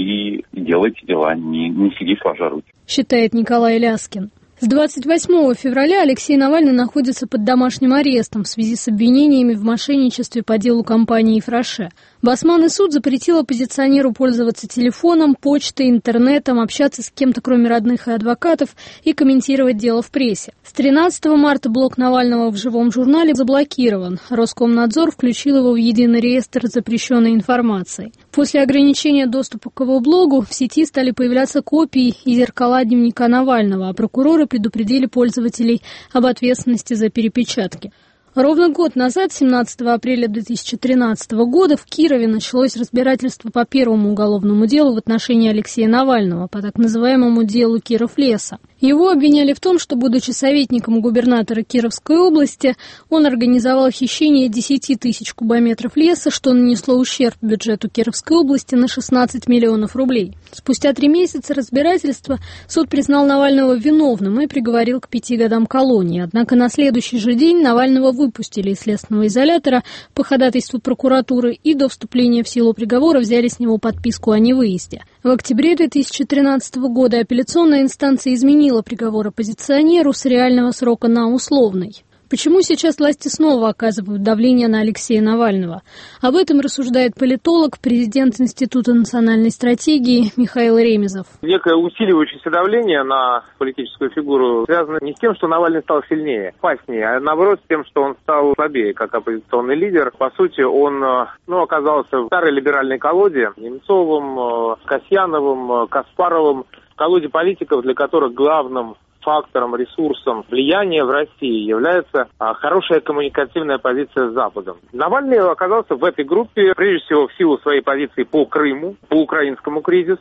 и делать дела, не сидеть сложа руки. Считает Николай Ляскин. С 28 февраля Алексей Навальный находится под домашним арестом в связи с обвинениями в мошенничестве по делу компании «Фраше». Басманный суд запретил оппозиционеру пользоваться телефоном, почтой, интернетом, общаться с кем-то, кроме родных и адвокатов, и комментировать дело в прессе. С 13 марта блог Навального в живом журнале заблокирован. Роскомнадзор включил его в единый реестр запрещенной информации. После ограничения доступа к его блогу в сети стали появляться копии и зеркала дневника Навального, а прокуроры предупредили пользователей об ответственности за перепечатки. Ровно год назад, 17 апреля 2013 года, в Кирове началось разбирательство по первому уголовному делу в отношении Алексея Навального, по так называемому делу Киров-леса. Его обвиняли в том, что, будучи советником губернатора Кировской области, он организовал хищение 10 тысяч кубометров леса, что нанесло ущерб бюджету Кировской области на 16 миллионов рублей. Спустя 3 месяца разбирательства суд признал Навального виновным и приговорил к 5 годам колонии. Однако на следующий же день Навального выпустили из следственного изолятора по ходатайству прокуратуры и до вступления в силу приговора взяли с него подписку о невыезде. В октябре 2013 года апелляционная инстанция изменила приговор оппозиционеру с реального срока на условный. Почему сейчас власти снова оказывают давление на Алексея Навального? Об этом рассуждает политолог, президент Института национальной стратегии Михаил Ремезов. Некое усиливающееся давление на политическую фигуру связано не с тем, что Навальный стал сильнее, опаснее, а наоборот с тем, что он стал слабее как оппозиционный лидер. По сути, он оказался в старой либеральной колоде Немцовым, Касьяновым, Каспаровым, колоде политиков, для которых главным фактором, ресурсом влияния в России является хорошая коммуникативная позиция с Западом. Навальный оказался в этой группе, прежде всего, в силу своей позиции по Крыму, по украинскому кризису,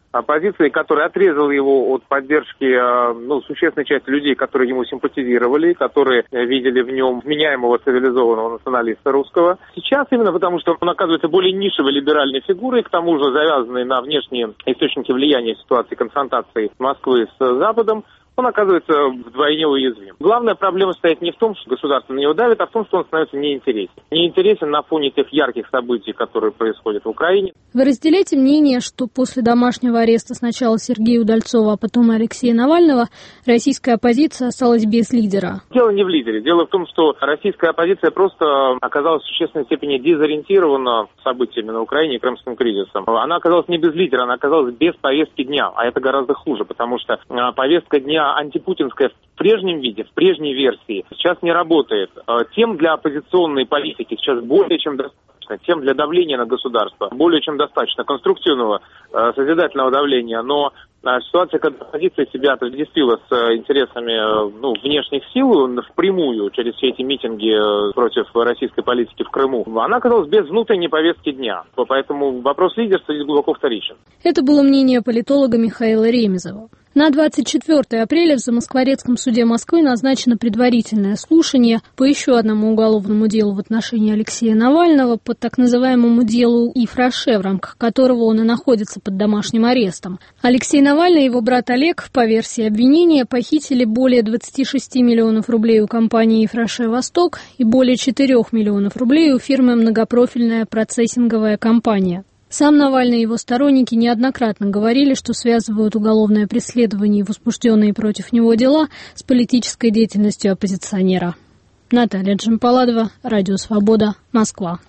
оппозиции, который отрезал его от поддержки существенной части людей, которые ему симпатизировали, которые видели в нем вменяемого цивилизованного националиста русского. Сейчас именно потому, что он оказывается более нишевой либеральной фигурой, к тому же завязанной на внешние источники влияния ситуации конфронтации Москвы с Западом, он оказывается вдвойне уязвим. Главная проблема стоит не в том, что государство на него давит, а в том, что он становится неинтересен. Неинтересен на фоне тех ярких событий, которые происходят в Украине. Вы разделяете мнение, что после домашнего ареста сначала Сергея Удальцова, а потом Алексея Навального российская оппозиция осталась без лидера? Дело не в лидере. Дело в том, что российская оппозиция просто оказалась в существенной степени дезориентирована событиями на Украине и крымским кризисом. Она оказалась не без лидера, она оказалась без повестки дня. А это гораздо хуже, потому что повестка дня антипутинская в прежнем виде, в прежней версии, сейчас не работает. Тем для оппозиционной политики сейчас более чем достаточно, тем для давления на государство более чем достаточно, конструктивного, созидательного давления, но ситуация, когда оппозиция себя отождествила с интересами внешних сил впрямую через все эти митинги против российской политики в Крыму, она оказалась без внутренней повестки дня. Поэтому вопрос лидерства здесь глубоко вторичен. Это было мнение политолога Михаила Ремезова. На 24 апреля в Замоскворецком суде Москвы назначено предварительное слушание по еще одному уголовному делу в отношении Алексея Навального, по так называемому делу Ифраше, в рамках которого он и находится под домашним арестом. Алексей Навальный и его брат Олег, по версии обвинения, похитили более 26 миллионов рублей у компании Ифраше «Восток» и более 4 миллионов рублей у фирмы «Многопрофильная процессинговая компания». Сам Навальный и его сторонники неоднократно говорили, что связывают уголовное преследование и возбужденные против него дела с политической деятельностью оппозиционера. Наталья Джампаладова, Радио Свобода, Москва.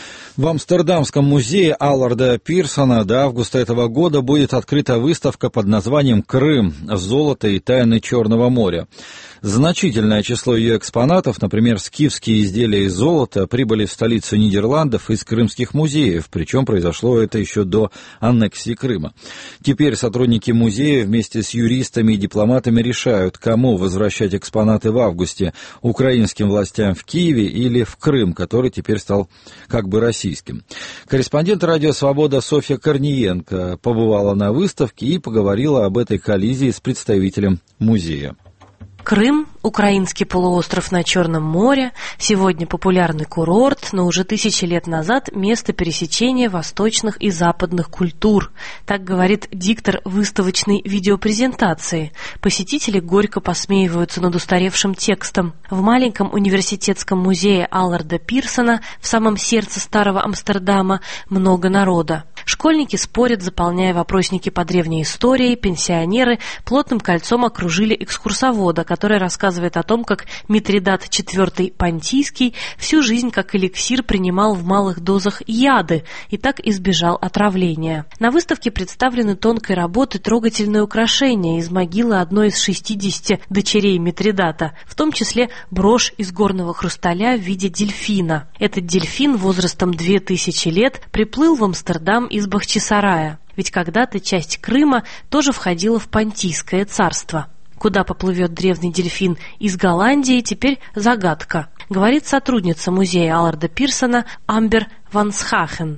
В Амстердамском музее Алларда Пирсона до августа этого года будет открыта выставка под названием «Крым. Золото и тайны Черного моря». Значительное число ее экспонатов, например, скифские изделия из золота, прибыли в столицу Нидерландов из крымских музеев, причем произошло это еще до аннексии Крыма. Теперь сотрудники музея вместе с юристами и дипломатами решают, кому возвращать экспонаты в августе – украинским властям в Киеве или в Крым, который теперь стал как бы российским. Корреспондент «Радио Свобода» Софья Корниенко побывала на выставке и поговорила об этой коллизии с представителем музея. Крым, украинский полуостров на Черном море, сегодня популярный курорт, но уже тысячи лет назад место пересечения восточных и западных культур. Так говорит диктор выставочной видеопрезентации. Посетители горько посмеиваются над устаревшим текстом. В маленьком университетском музее Алларда Пирсона в самом сердце старого Амстердама много народа. Школьники спорят, заполняя вопросники по древней истории, пенсионеры плотным кольцом окружили экскурсовода, который рассказывает о том, как Митридат IV Понтийский всю жизнь как эликсир принимал в малых дозах яды и так избежал отравления. На выставке представлены тонкой работы трогательные украшения из могилы одной из 60 дочерей Митридата, в том числе брошь из горного хрусталя в виде дельфина. Этот дельфин возрастом 2000 лет приплыл в Амстердам из Бахчисарая, ведь когда-то часть Крыма тоже входила в Понтийское царство. Куда поплывет древний дельфин из Голландии, теперь загадка, говорит сотрудница музея Алларда Пирсона Амбер Вансхахен.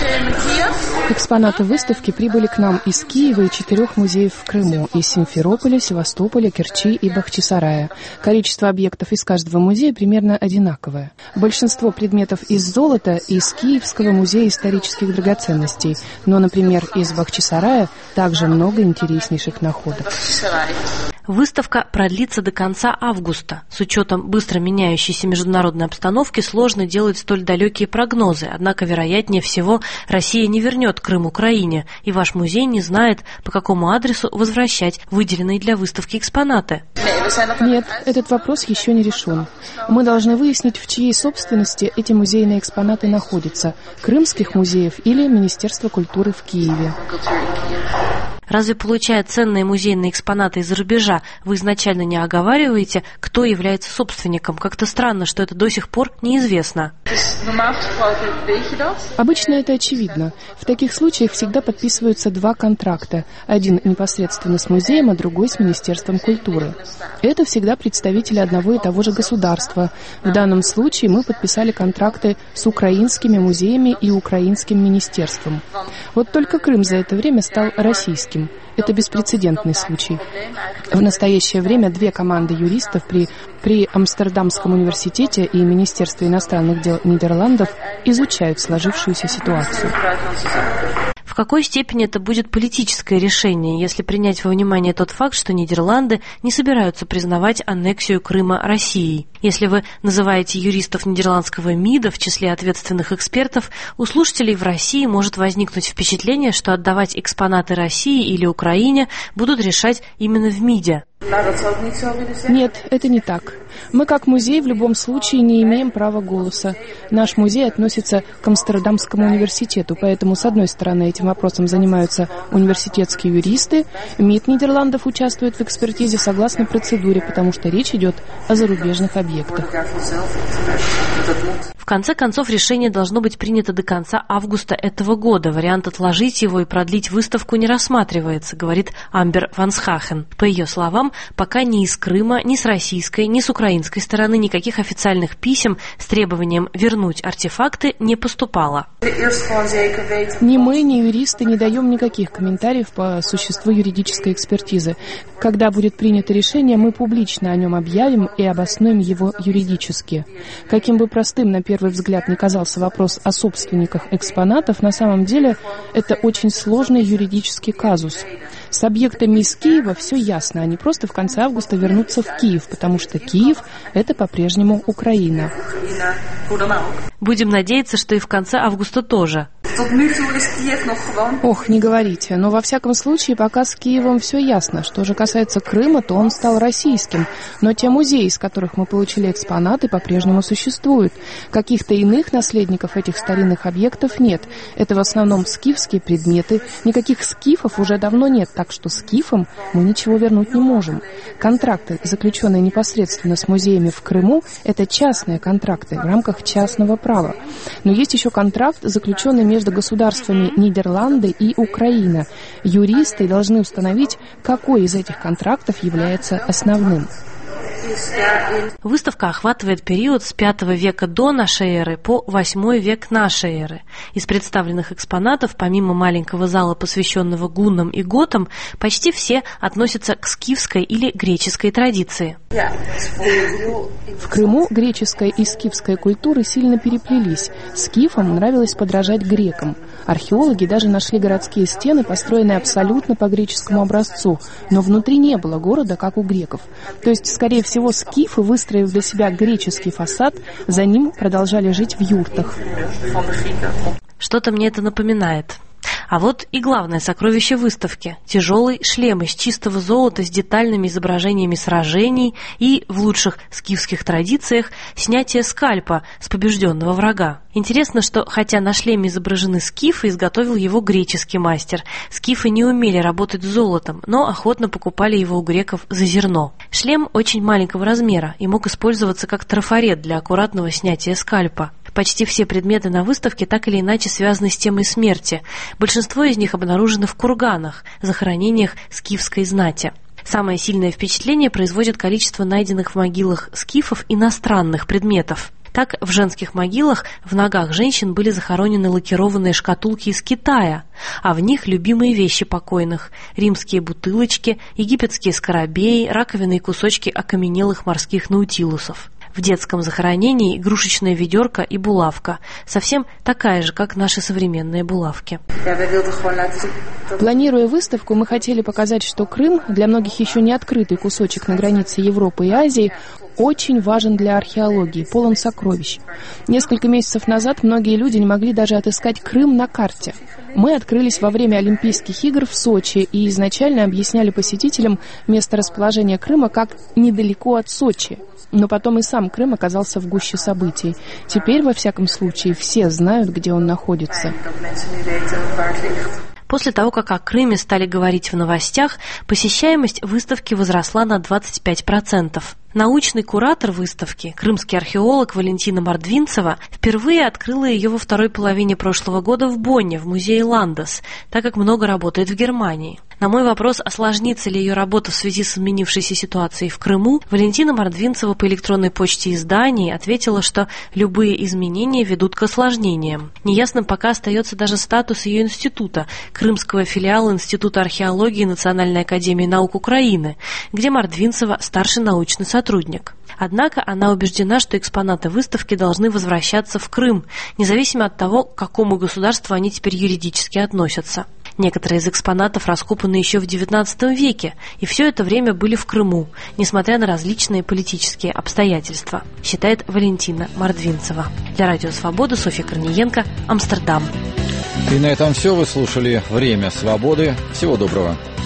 Экспонаты выставки прибыли к нам из Киева и 4 музеев в Крыму, из Симферополя, Севастополя, Керчи и Бахчисарая. Количество объектов из каждого музея примерно одинаковое. Большинство предметов из золота из Киевского музея исторических драгоценностей, но, например, из Бахчисарая также много интереснейших находок. Выставка продлится до конца августа. С учетом быстро меняющейся международной обстановки сложно делать столь далекие прогнозы, однако, вероятнее всего, Россия не вернет Крым Украине, и ваш музей не знает, по какому адресу возвращать выделенные для выставки экспонаты. Нет, этот вопрос еще не решен. Мы должны выяснить, в чьей собственности эти музейные экспонаты находятся – крымских музеев или Министерства культуры в Киеве. Разве, получая ценные музейные экспонаты из-за рубежа, вы изначально не оговариваете, кто является собственником? Как-то странно, что это до сих пор неизвестно. Обычно это очевидно. В таких случаях всегда подписываются 2 контракта. Один непосредственно с музеем, а другой с Министерством культуры. Это всегда представители одного и того же государства. В данном случае мы подписали контракты с украинскими музеями и украинским министерством. Вот только Крым за это время стал российским. Это беспрецедентный случай. В настоящее время две команды юристов при Амстердамском университете и Министерстве иностранных дел Нидерландов изучают сложившуюся ситуацию. В какой степени это будет политическое решение, если принять во внимание тот факт, что Нидерланды не собираются признавать аннексию Крыма Россией? Если вы называете юристов нидерландского МИДа в числе ответственных экспертов, у слушателей в России может возникнуть впечатление, что отдавать экспонаты России или Украине будут решать именно в МИДе. Нет, это не так. Мы как музей в любом случае не имеем права голоса. Наш музей относится к Амстердамскому университету, поэтому, с одной стороны, этим вопросом занимаются университетские юристы. МИД Нидерландов участвует в экспертизе согласно процедуре, потому что речь идет о зарубежных объектах. В конце концов, решение должно быть принято до конца августа этого года. Вариант отложить его и продлить выставку не рассматривается, говорит Амбер Вансхахен. По ее словам, пока ни из Крыма, ни с российской, ни с украинской стороны никаких официальных писем с требованием вернуть артефакты не поступало. Ни мы, ни юристы не даем никаких комментариев по существу юридической экспертизы. Когда будет принято решение, мы публично о нем объявим и обоснуем его юридически. Каким бы простым на первый взгляд не казался вопрос о собственниках экспонатов, на самом деле это очень сложный юридический казус. С объектами из Киева все ясно, они просто в конце августа вернутся в Киев, потому что Киев – это по-прежнему Украина. Будем надеяться, что и в конце августа тоже. Ох, не говорите, но во всяком случае пока с Киевом все ясно. Что же касается Крыма, то он стал российским, но те музеи, из которых мы получили экспонаты, по-прежнему существуют. Каких-то иных наследников этих старинных объектов нет. Это в основном скифские предметы. Никаких скифов уже давно нет, так что скифам мы ничего вернуть не можем. Контракты, заключенные непосредственно с музеями в Крыму, это частные контракты в рамках частного права. Но есть еще контракт, заключенный между государствами Нидерланды и Украина. Юристы должны установить, какой из этих контрактов является основным. Выставка охватывает период с V века до нашей эры по VIII век нашей эры. Из представленных экспонатов, помимо маленького зала, посвященного гуннам и готам, почти все относятся к скифской или греческой традиции. В Крыму греческая и скифская культуры сильно переплелись. Скифам нравилось подражать грекам. Археологи даже нашли городские стены, построенные абсолютно по греческому образцу, но внутри не было города, как у греков. То есть, скорее всего, скифы, выстроив для себя греческий фасад, за ним продолжали жить в юртах. Что-то мне это напоминает. А вот и главное сокровище выставки – тяжелый шлем из чистого золота с детальными изображениями сражений и, в лучших скифских традициях, снятие скальпа с побежденного врага. Интересно, что хотя на шлеме изображены скифы, изготовил его греческий мастер. Скифы не умели работать с золотом, но охотно покупали его у греков за зерно. Шлем очень маленького размера и мог использоваться как трафарет для аккуратного снятия скальпа. Почти все предметы на выставке так или иначе связаны с темой смерти. Большинство из них обнаружено в курганах, захоронениях скифской знати. Самое сильное впечатление производит количество найденных в могилах скифов иностранных предметов. Так, в женских могилах в ногах женщин были захоронены лакированные шкатулки из Китая, а в них любимые вещи покойных – римские бутылочки, египетские скоробеи, раковины и кусочки окаменелых морских наутилусов. В детском захоронении игрушечная ведерко и булавка, совсем такая же, как наши современные булавки. Планируя выставку, мы хотели показать, что Крым, для многих еще не открытый кусочек на границе Европы и Азии, очень важен для археологии, полон сокровищ. Несколько месяцев назад многие люди не могли даже отыскать Крым на карте. Мы открылись во время Олимпийских игр в Сочи и изначально объясняли посетителям место расположения Крыма как недалеко от Сочи. Но потом и сам Крым оказался в гуще событий. Теперь, во всяком случае, все знают, где он находится. После того, как о Крыме стали говорить в новостях, посещаемость выставки возросла на 25%. Научный куратор выставки, крымский археолог Валентина Мордвинцева, впервые открыла ее во второй половине прошлого года в Бонне, в музее Ландес, так как много работает в Германии. На мой вопрос, осложнится ли ее работа в связи с изменившейся ситуацией в Крыму, Валентина Мордвинцева по электронной почте издании ответила, что любые изменения ведут к осложнениям. Неясным пока остается даже статус ее института, крымского филиала Института археологии Национальной академии наук Украины, где Мордвинцева старший научный сотрудник. Однако она убеждена, что экспонаты выставки должны возвращаться в Крым, независимо от того, к какому государству они теперь юридически относятся. Некоторые из экспонатов раскопаны еще в XIX веке, и все это время были в Крыму, несмотря на различные политические обстоятельства, считает Валентина Мордвинцева. Для Радио Свобода Софья Корниенко, Амстердам. И на этом все. Вы слушали «Время свободы». Всего доброго.